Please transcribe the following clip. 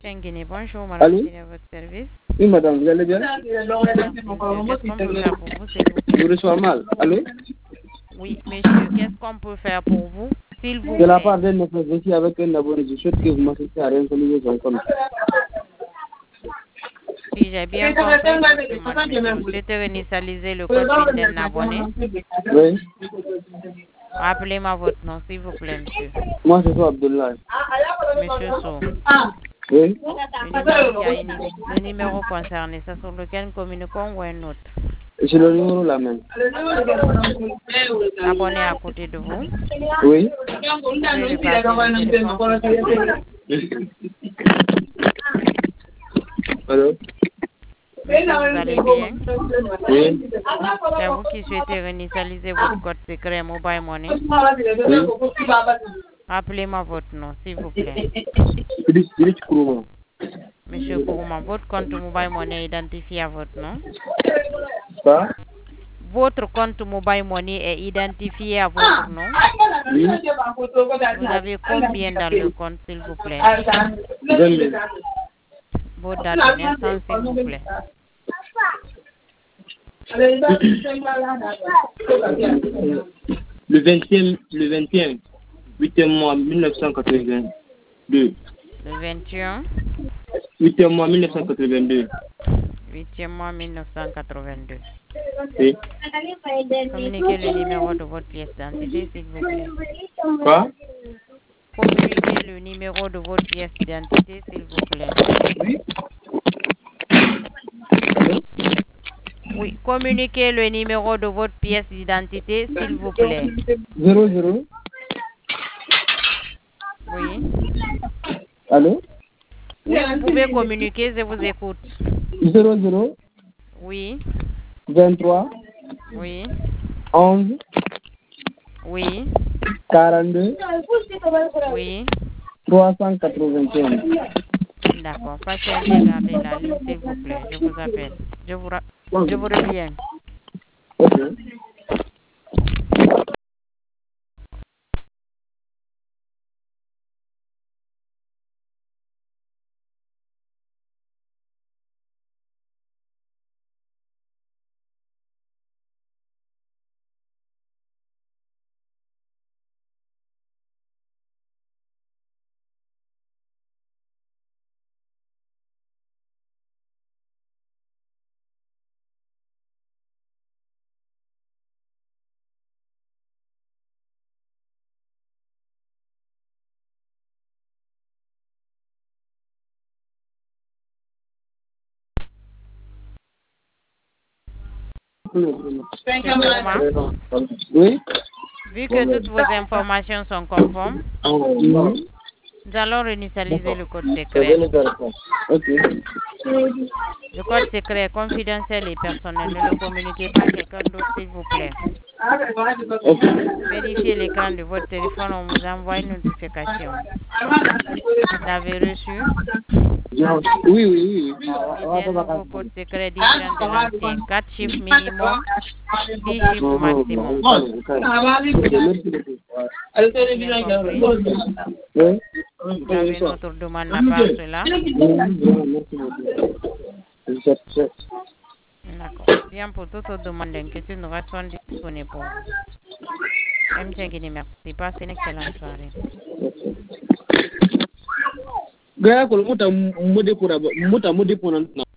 Guinée, bonjour, madame, c'est à votre service. Oui, madame, vous allez bien? Qu'est-ce qu'on peut faire pour vous, s'il vous plaît? Je reçois mal. Allô? Oui, monsieur, qu'est-ce qu'on peut faire pour vous, s'il vous plaît? De la part d'un de mes ici avec un abonné, je souhaite que vous m'assistiez à réinstaliser son compte. Si j'ai bien compris, vous souhaitez réinitialiser le code PIN d'un abonné. Oui. Rappelez-moi votre nom, s'il vous plaît, monsieur. Moi, je suis Abdullah. Monsieur Sow. Oui. Le numéro concerné, c'est sur lequel nous communiquons ou un autre? C'est le numéro là même. Abonné à côté de vous? Oui. Vous pouvez lui passer le téléphone, s'il vous plaît. Allô? Monsieur, vous allez bien? Oui. C'est vous qui souhaitez réinitialiser votre code secret Mobile Money? Oui. Rappelez-moi votre nom, s'il vous plaît. Philippe Kourouma. Monsieur Kourouma, votre compte Mobile Money est identifié à votre nom? Quoi? Votre compte Mobile Money est identifié à votre nom? Oui. Vous avez combien dans le compte, s'il vous plaît? 20 000. Votre date de naissance, s'il vous plaît. Le 21, 8e mois 1982. Le 21? 8e mois 1982. 8e mois 1982. Oui. Communiquez le numéro de votre pièce d'identité, s'il vous plaît. Quoi? Communiquez le numéro de votre pièce d'identité, s'il vous plaît. Oui, communiquez le numéro de votre pièce d'identité, s'il vous plaît. 00. Oui. Allô? Oui, vous pouvez communiquer, je vous écoute. 00. Oui. 23. Oui. 11. Oui. 42. Oui. 381. D'accord. Patientez, gardez la ligne, s'il vous plaît. Je vous appelle. Je vous reviens. Ok. Oui. Vu que toutes vos informations sont conformes, Oui. nous allons réinitialiser le code secret. Ok. Le code secret est confidentiel et personnel. Ne le communiquez pas à quelqu'un d'autre, s'il vous plaît. Ok. Vérifiez l'écran de votre téléphone, on vous envoie une notification. Vous l'avez reçu? Oui, oui, oui. C'est un nouveau code secret différent de l'ancien. 4 chiffres minimum, 10 chiffres maximum. Bien compris? Oui. Vous avez une autre demande à part cela? D'accord. Bien, pour toute autre demande d'inquiétude, nous restons disponibles pour vous. M. Guinée, merci. Passez une excellente soirée. Gaya ko muta mudi pura muta mudi puna